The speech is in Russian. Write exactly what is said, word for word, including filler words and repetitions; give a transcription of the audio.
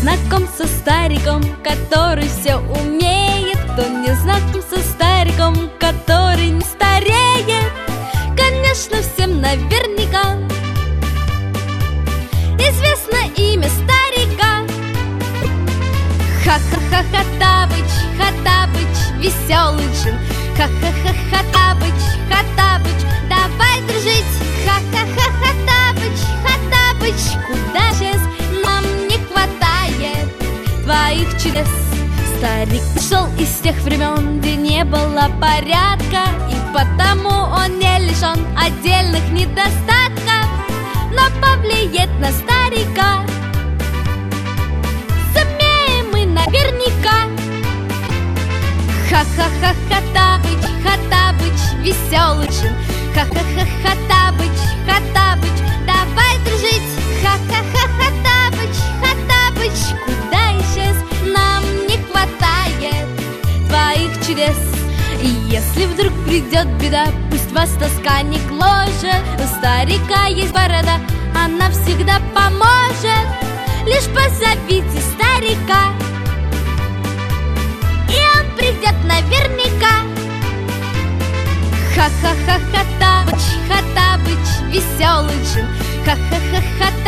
знаком со стариком, который все умеет, кто не знаком со стариком, который не стареет. Конечно, всем наверняка известно имя старика. Ха-ха-ха, Хоттабыч, Хоттабыч, веселый джин. Ха-ха-ха, Хоттабыч, Хоттабыч, давай дружить. Ха-ха-ха, Хоттабыч, Хоттабыч, куда сейчас нам не хватает твоих чудес. Старик пришел из тех времен, где не было порядка, и потому он не лишен отдельных недостатков. Но повлиять на старика сумеем мы наверняка. Ха-ха-ха, Хоттабыч, Хоттабыч, веселый джин. Ха-ха-ха, Хоттабыч, Хоттабыч, давай дружить. Ха-ха-ха, Хоттабыч, Хоттабыч, куда исчез? Нам не хватает твоих чудес. И если вдруг придет беда, пусть вас тоска не гложет, у старика есть борода, она всегда поможет. Лишь позовите старика, и он придет наверняка. Ха-ха-ха, Хоттабыч, Хоттабыч, веселый джин. Ха-ха-ха, Хоттабыч.